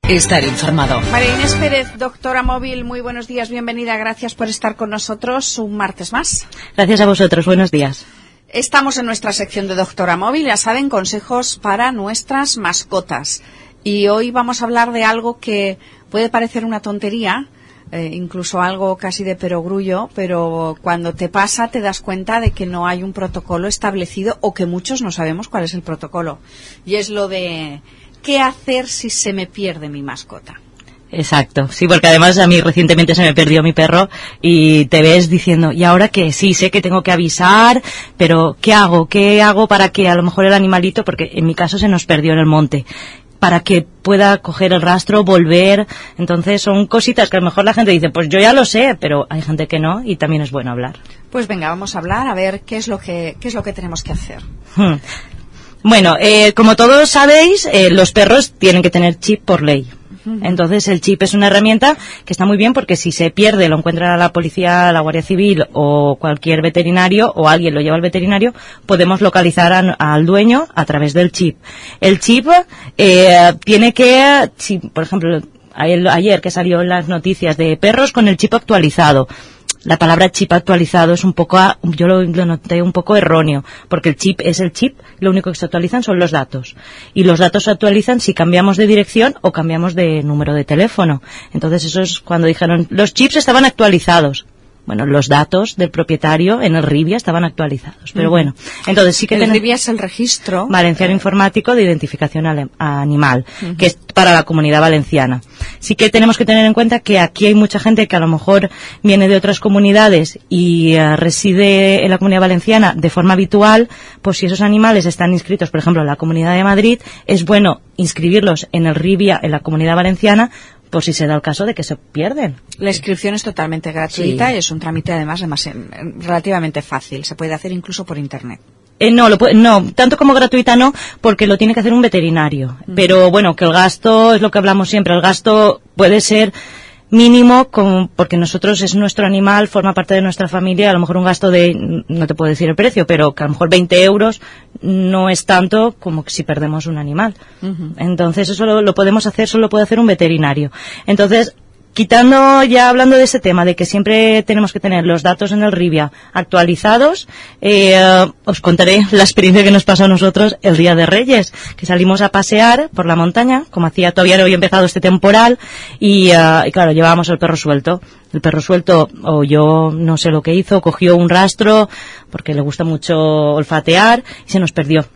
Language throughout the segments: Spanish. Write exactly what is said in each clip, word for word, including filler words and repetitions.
Estar informado. María Inés Pérez, doctora móvil, muy buenos días, bienvenida, gracias por estar con nosotros un martes más. Gracias a vosotros, buenos días. Estamos en nuestra sección de doctora móvil, ya saben, consejos para nuestras mascotas. Y hoy vamos a hablar de algo que puede parecer una tontería, eh, incluso algo casi de perogrullo, pero cuando te pasa te das cuenta de que no hay un protocolo establecido o que muchos no sabemos cuál es el protocolo. Y es lo de ¿qué hacer si se me pierde mi mascota? Exacto, sí, porque además a mí recientemente se me perdió mi perro y te ves diciendo, ¿y ahora qué? Sí, sé que tengo que avisar, pero ¿qué hago? ¿Qué hago para que a lo mejor el animalito, porque en mi caso se nos perdió en el monte, para que pueda coger el rastro, volver? Entonces son cositas que a lo mejor la gente dice, pues yo ya lo sé, pero hay gente que no y también es bueno hablar. Pues venga, vamos a hablar a ver qué es lo que, qué es lo que tenemos que hacer. Hmm. Bueno, eh, como todos sabéis, eh, los perros tienen que tener chip por ley. Entonces el chip es una herramienta que está muy bien porque si se pierde, lo encuentra la policía, la Guardia Civil o cualquier veterinario o alguien lo lleva al veterinario, podemos localizar a, al dueño a través del chip. El chip eh, tiene que, si, por ejemplo, ayer, ayer que salió en las noticias de perros con el chip actualizado. La palabra chip actualizado es un poco, yo lo, lo noté un poco erróneo, porque el chip es el chip, lo único que se actualizan son los datos. Y los datos se actualizan si cambiamos de dirección o cambiamos de número de teléfono. Entonces eso es cuando dijeron, los chips estaban actualizados. Bueno, los datos del propietario en el RIBIA estaban actualizados. Pero bueno, entonces sí que el tenemos... RIBIA es el registro Valenciano Informático de Identificación ale- Animal, uh-huh. que es para la Comunidad Valenciana. Sí que tenemos que tener en cuenta que aquí hay mucha gente que a lo mejor viene de otras comunidades y uh, reside en la Comunidad Valenciana de forma habitual, pues si esos animales están inscritos, por ejemplo, en la Comunidad de Madrid, es bueno inscribirlos en el RIBIA en la Comunidad Valenciana, por si se da el caso de que se pierden. La inscripción es totalmente gratuita sí. y es un trámite además relativamente fácil. Se puede hacer incluso por internet. Eh, no, lo puede, no, tanto como gratuita no, porque lo tiene que hacer un veterinario. Mm. Pero bueno, que el gasto es lo que hablamos siempre. El gasto puede ser mínimo, como, porque nosotros es nuestro animal, forma parte de nuestra familia. A lo mejor un gasto de, no te puedo decir el precio, pero que a lo mejor veinte euros no es tanto como si perdemos un animal. Uh-huh. Entonces eso lo, lo podemos hacer, solo lo puede hacer un veterinario. Entonces, quitando ya hablando de ese tema, de que siempre tenemos que tener los datos en el RIBIA actualizados, eh, os contaré la experiencia que nos pasó a nosotros el día de Reyes, que salimos a pasear por la montaña, como hacía todavía no había empezado este temporal, y, uh, y claro, llevábamos al perro suelto. El perro suelto, o yo no sé lo que hizo, cogió un rastro, porque le gusta mucho olfatear, y se nos perdió.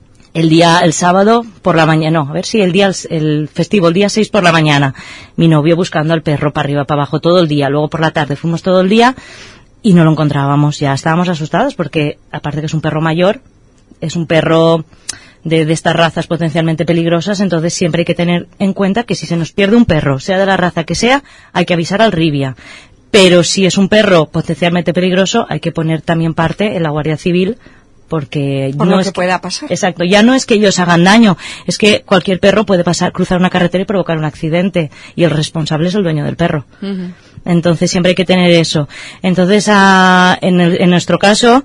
El día, el sábado por la mañana, no, a ver si el día, el festivo, el día seis por la mañana, mi novio buscando al perro para arriba, para abajo todo el día, luego por la tarde fuimos todo el día y no lo encontrábamos, ya estábamos asustados porque aparte que es un perro mayor, es un perro de, de estas razas potencialmente peligrosas, entonces siempre hay que tener en cuenta que si se nos pierde un perro, sea de la raza que sea, hay que avisar al RIBIA. Pero si es un perro potencialmente peligroso, hay que poner también parte en la Guardia Civil, porque Por no lo es que pueda pasar. Exacto, ya no es que ellos hagan daño, es que cualquier perro puede pasar, cruzar una carretera y provocar un accidente, y el responsable es el dueño del perro. Uh-huh. Entonces siempre hay que tener eso. Entonces a, en, el, en nuestro caso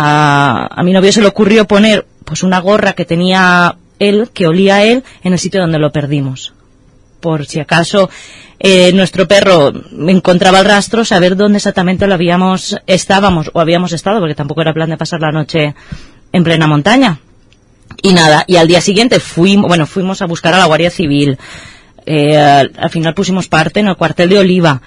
a, a mi novio se le ocurrió poner pues una gorra que tenía él, que olía a él, en el sitio donde lo perdimos, por si acaso eh, nuestro perro encontraba el rastro, saber dónde exactamente lo habíamos estábamos o habíamos estado, porque tampoco era plan de pasar la noche en plena montaña. Y nada, y al día siguiente fuimos, bueno, fuimos a buscar a la Guardia Civil. Eh, al, al final pusimos parte en el cuartel de Oliva.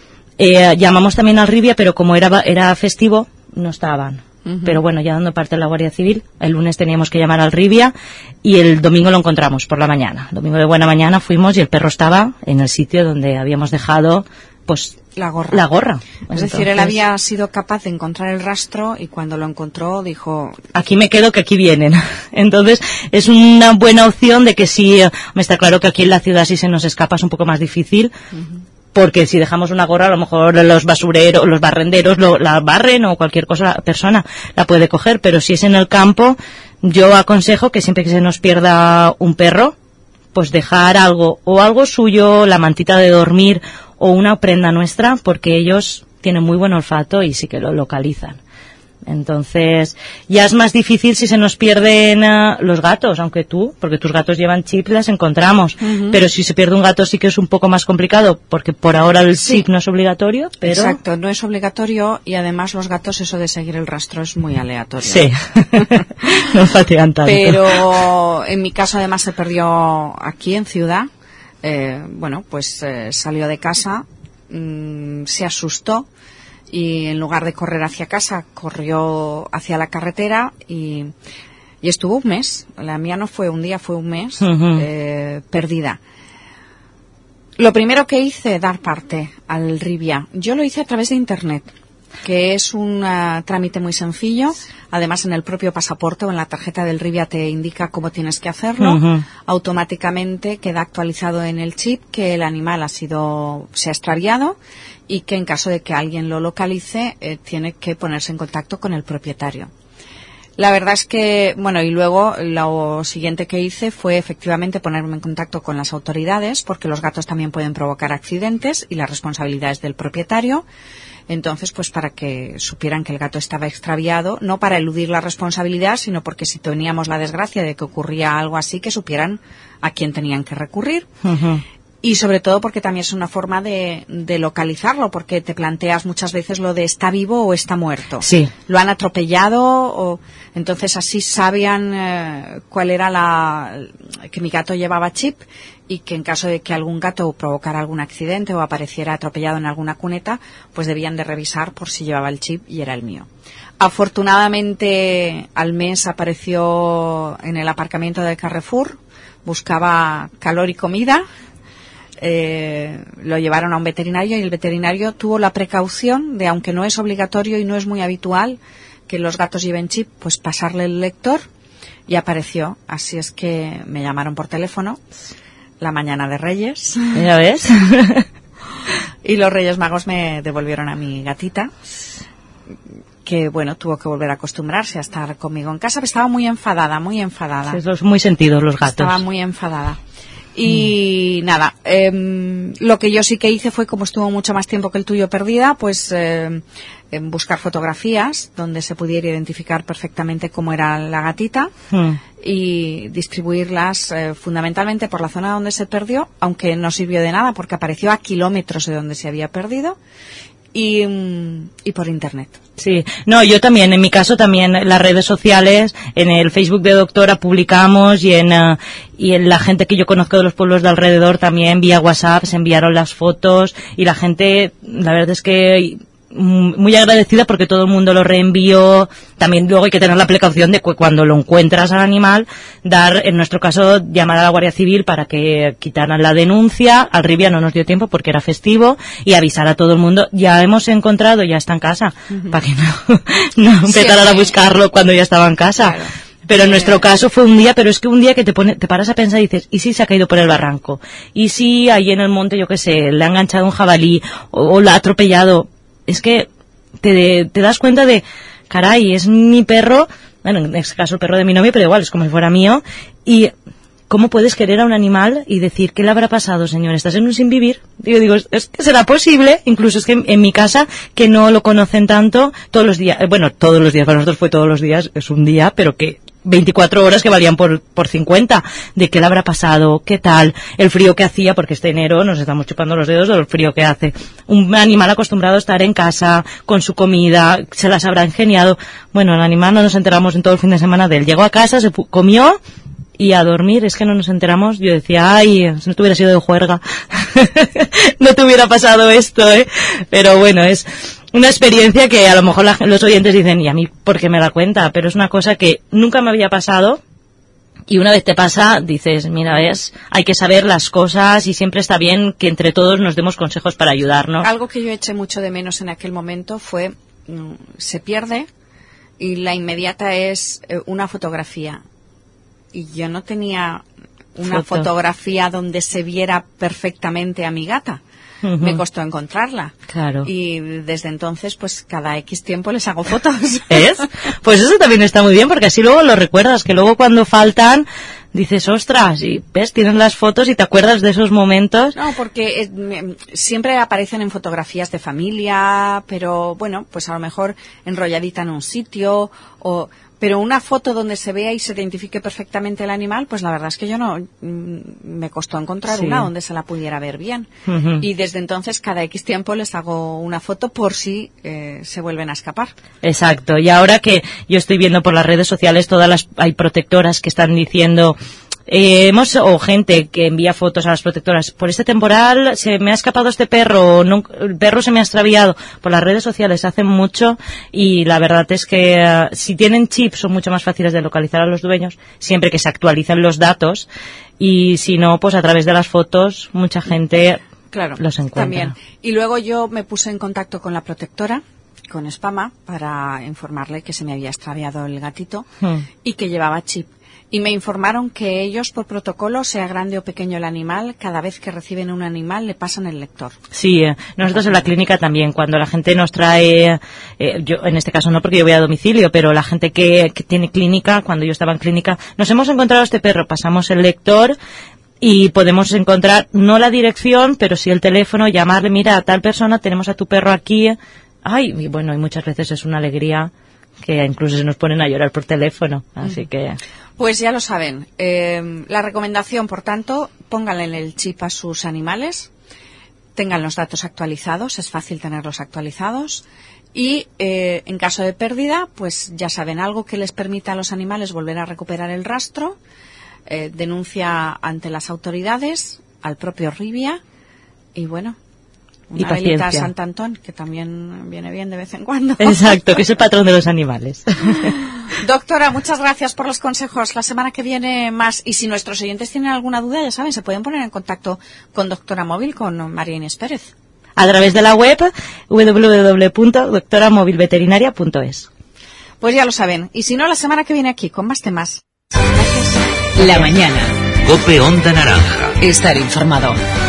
Eh, llamamos también al RIBIA, pero como era era festivo, no estaban. Uh-huh. Pero bueno, ya dando parte de la Guardia Civil, el lunes teníamos que llamar al RIBIA y el domingo lo encontramos por la mañana. El domingo de buena mañana fuimos y el perro estaba en el sitio donde habíamos dejado pues la gorra. La gorra. Es Entonces, decir, él había sido capaz de encontrar el rastro y cuando lo encontró dijo... Aquí me quedo, que aquí vienen. Entonces, es una buena opción de que sí, me está claro que aquí en la ciudad si se nos escapa es un poco más difícil. Uh-huh. Porque si dejamos una gorra, a lo mejor los basureros, los barrenderos lo, la barren o cualquier cosa, la persona la puede coger. Pero si es en el campo, yo aconsejo que siempre que se nos pierda un perro, pues dejar algo, o algo suyo, la mantita de dormir, o una prenda nuestra, porque ellos tienen muy buen olfato y sí que lo localizan. Entonces, ya es más difícil si se nos pierden uh, los gatos, aunque tú, porque tus gatos llevan chip, las encontramos. Uh-huh. Pero si se pierde un gato sí que es un poco más complicado, porque por ahora el sí. chip no es obligatorio. Pero... Exacto, no es obligatorio y además los gatos, eso de seguir el rastro es muy aleatorio. Sí, no fatigan tanto. Pero en mi caso además se perdió aquí en ciudad. Eh, bueno, pues eh, salió de casa, mmm, se asustó. Y en lugar de correr hacia casa, corrió hacia la carretera y, y estuvo un mes. La mía no fue un día, fue un mes uh-huh. eh, perdida. Lo primero que hice, dar parte al Rivia. Yo lo hice a través de Internet, que es un uh, trámite muy sencillo. Además, en el propio pasaporte o en la tarjeta del Rivia te indica cómo tienes que hacerlo. Uh-huh. Automáticamente queda actualizado en el chip que el animal ha sido, se ha extraviado y que en caso de que alguien lo localice, eh, tiene que ponerse en contacto con el propietario. La verdad es que, bueno, y luego lo siguiente que hice fue efectivamente ponerme en contacto con las autoridades, porque los gatos también pueden provocar accidentes y la responsabilidad es del propietario. Entonces, pues para que supieran que el gato estaba extraviado, no para eludir la responsabilidad, sino porque si teníamos la desgracia de que ocurría algo así, que supieran a quién tenían que recurrir. Uh-huh. Y sobre todo porque también es una forma de, de localizarlo, porque te planteas muchas veces lo de está vivo o está muerto. Sí. Lo han atropellado, o entonces así sabían eh, cuál era la... que mi gato llevaba chip y que en caso de que algún gato provocara algún accidente o apareciera atropellado en alguna cuneta, pues debían de revisar por si llevaba el chip y era el mío. Afortunadamente al mes apareció en el aparcamiento de Carrefour, buscaba calor y comida. Eh, lo llevaron a un veterinario y el veterinario tuvo la precaución de, aunque no es obligatorio y no es muy habitual que los gatos lleven chip, pues pasarle el lector y apareció. Así es que me llamaron por teléfono la mañana de Reyes. ¿Ya ves? Y los Reyes Magos me devolvieron a mi gatita, que bueno, tuvo que volver a acostumbrarse a estar conmigo en casa, pero estaba muy enfadada, muy enfadada. Sí, son muy sentidos los gatos. Estaba muy enfadada. Y mm. nada, eh, lo que yo sí que hice fue, como estuvo mucho más tiempo que el tuyo perdida, pues eh, en buscar fotografías donde se pudiera identificar perfectamente cómo era la gatita mm. y distribuirlas eh, fundamentalmente por la zona donde se perdió, aunque no sirvió de nada porque apareció a kilómetros de donde se había perdido. Y, y por internet. Sí, no, yo también, en mi caso también, en las redes sociales, en el Facebook de Doctora publicamos y en, uh, y en la gente que yo conozco de los pueblos de alrededor también vía WhatsApp se enviaron las fotos y la gente, la verdad es que muy agradecida porque todo el mundo lo reenvió. También luego hay que tener la precaución de que cuando lo encuentras al animal, dar, en nuestro caso, llamar a la Guardia Civil para que quitaran la denuncia. Al Rivia no nos dio tiempo porque era festivo y avisar a todo el mundo, ya hemos encontrado, ya está en casa, uh-huh. para que no, no empezaran sí, a buscarlo cuando ya estaba en casa. Claro. Pero en nuestro caso fue un día, pero es que un día que te pone, te paras a pensar y dices, ¿y si se ha caído por el barranco? ¿Y si ahí en el monte, yo qué sé, le ha enganchado un jabalí o, o la ha atropellado? Es que te, te das cuenta de, caray, es mi perro, bueno, en este caso el perro de mi novio, pero igual es como si fuera mío, y ¿cómo puedes querer a un animal y decir, ¿qué le habrá pasado, señor? ¿Estás en un sin vivir? Digo, digo, es que será posible, incluso es que en, en mi casa, que no lo conocen tanto, todos los días, eh, bueno, todos los días, para nosotros fue todos los días, es un día, pero que veinticuatro horas que valían por, por cincuenta, de qué le habrá pasado, qué tal, el frío que hacía, porque este enero nos estamos chupando los dedos del frío que hace. Un animal acostumbrado a estar en casa, con su comida, se las habrá ingeniado. Bueno, el animal no nos enteramos en todo el fin de semana de él. Llegó a casa, se comió y a dormir. Es que no nos enteramos. Yo decía, ay, si no te hubiera sido de juerga, no te hubiera pasado esto, ¿eh? Pero bueno, es una experiencia que a lo mejor la, los oyentes dicen, ¿y a mí por qué me da cuenta? Pero es una cosa que nunca me había pasado y una vez te pasa, dices, mira, ves, hay que saber las cosas y siempre está bien que entre todos nos demos consejos para ayudarnos. Algo que yo eché mucho de menos en aquel momento fue, mm, se pierde y la inmediata es eh, una fotografía. Y yo no tenía una Foto. fotografía donde se viera perfectamente a mi gata. Uh-huh. Me costó encontrarla. Claro. Y desde entonces, pues cada X tiempo les hago fotos. ¿Es? Pues eso también está muy bien, porque así luego lo recuerdas, que luego cuando faltan dices, ostras, y ves, tienes las fotos y te acuerdas de esos momentos. No, porque eh, me, siempre aparecen en fotografías de familia, pero bueno, pues a lo mejor enrolladita en un sitio, o pero una foto donde se vea y se identifique perfectamente el animal, pues la verdad es que yo no, mm, me costó encontrar sí. una donde se la pudiera ver bien. Uh-huh. Y desde entonces cada X tiempo les hago una foto por si eh, se vuelven a escapar. Exacto. Y ahora que yo estoy viendo por las redes sociales, todas las, hay protectoras que están diciendo, Eh, hemos o gente que envía fotos a las protectoras, por este temporal se me ha escapado este perro, o no, el perro se me ha extraviado. Por las redes sociales hacen mucho, y la verdad es que uh, si tienen chips son mucho más fáciles de localizar a los dueños, siempre que se actualicen los datos, y si no, pues a través de las fotos mucha gente claro, los encuentra. También. Y luego yo me puse en contacto con la protectora, con Spama, para informarle que se me había extraviado el gatito hmm. y que llevaba chip. Y me informaron que ellos, por protocolo, sea grande o pequeño el animal, cada vez que reciben un animal le pasan el lector. Sí, eh, nosotros en la clínica también, cuando la gente nos trae, eh, yo en este caso no porque yo voy a domicilio, pero la gente que, que tiene clínica, cuando yo estaba en clínica, nos hemos encontrado este perro, pasamos el lector y podemos encontrar, no la dirección, pero sí el teléfono, llamarle, mira, a tal persona, tenemos a tu perro aquí. Ay, y bueno, y muchas veces es una alegría que incluso se nos ponen a llorar por teléfono, así que... Pues ya lo saben. Eh, la recomendación, por tanto, pónganle el chip a sus animales, tengan los datos actualizados, es fácil tenerlos actualizados, y eh, en caso de pérdida, pues ya saben, algo que les permita a los animales volver a recuperar el rastro, eh, denuncia ante las autoridades, al propio Rivia, y bueno... Una velita a Sant Antón, que también viene bien de vez en cuando. Exacto, que es el patrón de los animales. Doctora, muchas gracias por los consejos. La semana que viene más. Y si nuestros oyentes tienen alguna duda, ya saben, se pueden poner en contacto con Doctora Móvil, con María Inés Pérez. A través de la web doble u doble u doble u punto doctora móvil veterinaria punto es. Pues ya lo saben. Y si no, la semana que viene aquí, con más temas. Gracias. La mañana. COPE Onda Naranja. Estar informado.